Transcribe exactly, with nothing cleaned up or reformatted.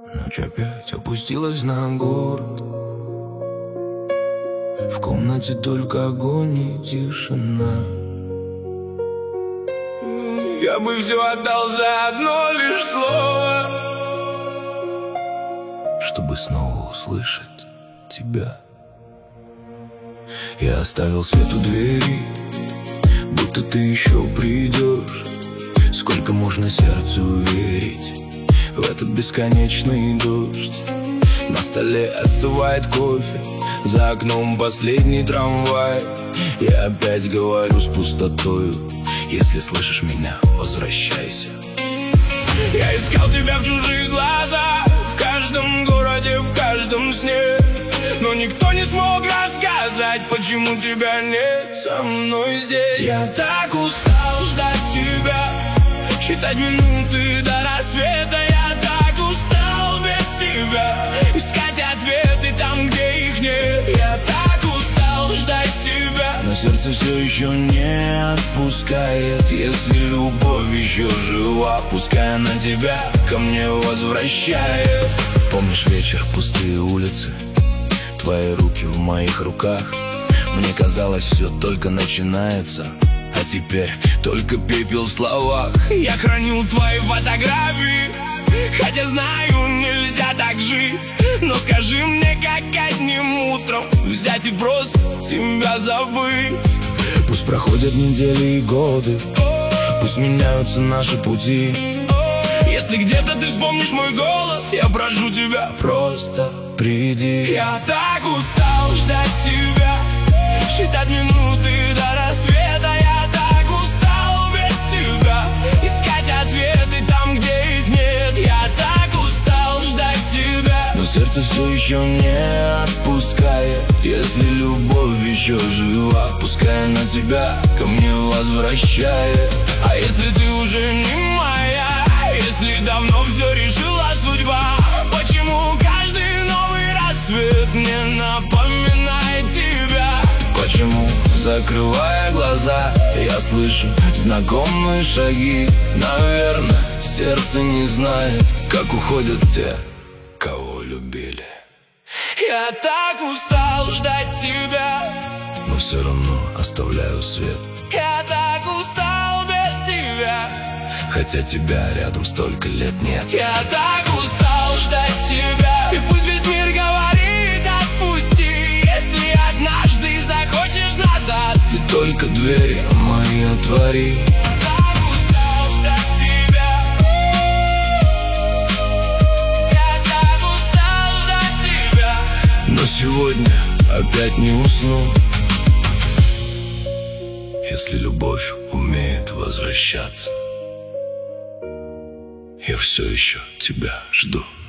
Ночь опять опустилась на город. В комнате только огонь и тишина. Я бы все отдал за одно лишь слово, чтобы снова услышать тебя. Я оставил свет у двери, будто ты еще придешь. Сколько можно сердцу верить в этот бесконечный дождь? На столе остывает кофе, за окном последний трамвай. Я опять говорю с пустотою: если слышишь меня, возвращайся. Я искал тебя в чужих глазах, в каждом городе, в каждом сне, но никто не смог рассказать, почему тебя нет со мной здесь. Я так устал ждать тебя, считать минуты до рассвета. Я так устал без тебя искать ответы там, где их нет. Я так устал ждать тебя, но сердце все еще не отпускает. Если любовь еще жива, пускай она тебя ко мне возвращает. Помнишь вечер, пустые улицы, твои руки в моих руках? Мне казалось, все только начинается, а теперь только пепел в словах. Я храню твои фотографии, хотя знаю, нельзя так жить. Но скажи мне, как одним утром взять и просто тебя забыть? Пусть проходят недели и годы, пусть меняются наши пути. Если где-то ты вспомнишь мой голос, я прошу тебя, просто приди. Я так устал ждать тебя, считать минуты до рассвета. Я так устал без тебя искать ответы там, где их нет. Я так устал ждать тебя, но сердце все еще не отпускает. Если любовь еще жива, пускай она тебя ко мне возвращает. А если ты уже не моя, если давно все решила судьба, почему каждый новый рассвет мне напоминает тебя? Почему, закрывая глаза, я слышу знакомые шаги? Наверное, сердце не знает, как уходят те, кого любили. Я так устал ждать тебя, но все равно оставляю свет. Я так устал без тебя, хотя тебя рядом столько лет нет. Я так устал ждать тебя, и пусть весь мир говорит отпусти. Если однажды захочешь назад, ты только двери мои отвори. Но сегодня опять не усну. Если любовь умеет возвращаться, я все еще тебя жду.